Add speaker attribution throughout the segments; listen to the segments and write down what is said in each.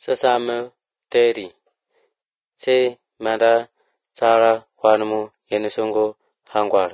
Speaker 1: Sasama Teri Se Manda Sara Wanamu Yenusungo Hangwar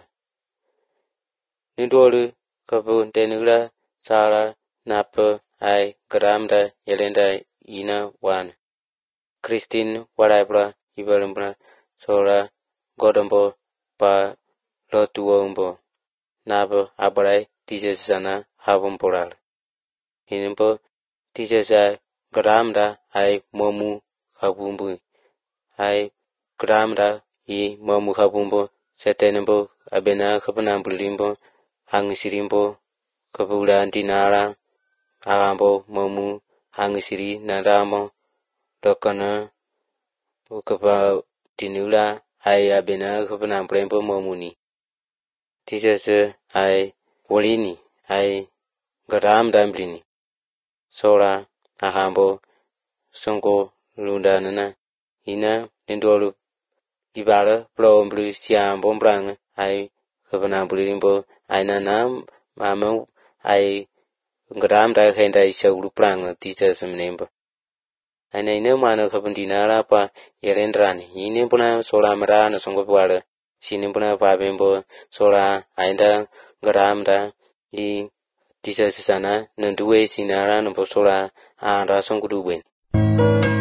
Speaker 1: Nindolu Kabu Denula Sara Napa Ai Gramda Yelenda Ina Wan Christine Warabra Ibalumbra Sora Godambo Pa Lotuombo Nabo Abrai Tijasana Habumporal Hinimpo Tijasa Gramda Ai Momu Habumbu Ai Gramda I Momu Habumbo Setenimbo Abena Kapanambulimbo Hangisirimbo Kabula Dinara Arambo Momu Hangisiri Naramo Dokana Ukapa Dinula Ai Abena Kapanambulimbo Momuni Tijasa Ai Wolini Ai Gramda Mblini Sora Ahambo Songo Lundanana Ina Nindolu Ibara Blomblu Siam Bombrang Ai Kapanambulimbo Aina Nam Mama Ai Gramda Henda Ishaulu Prang Tijasa Mnemba Aina ina mana Kapandinara Pa Yerendrani Inimpuna Sora Marana Songopwara Sinimpuna Pabembo Sora Ainda Gramda I Tijasa Sana Nandue Sinara Namposora Anda Songuduwen